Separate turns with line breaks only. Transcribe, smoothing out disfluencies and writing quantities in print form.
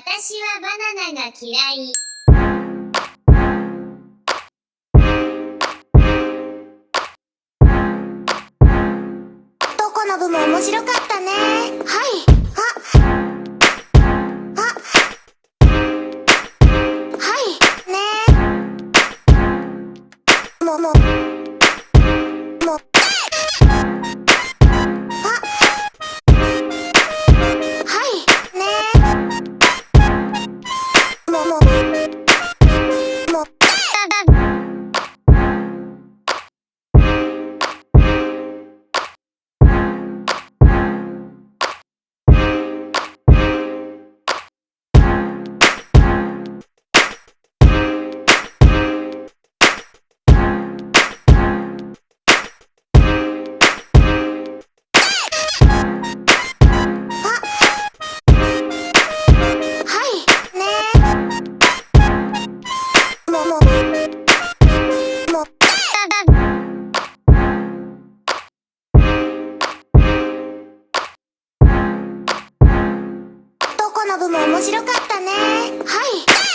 私はバナナが嫌い。
どこの部も面白かったね。はい。はいね。はいね。どこの部も面白かったね。はい。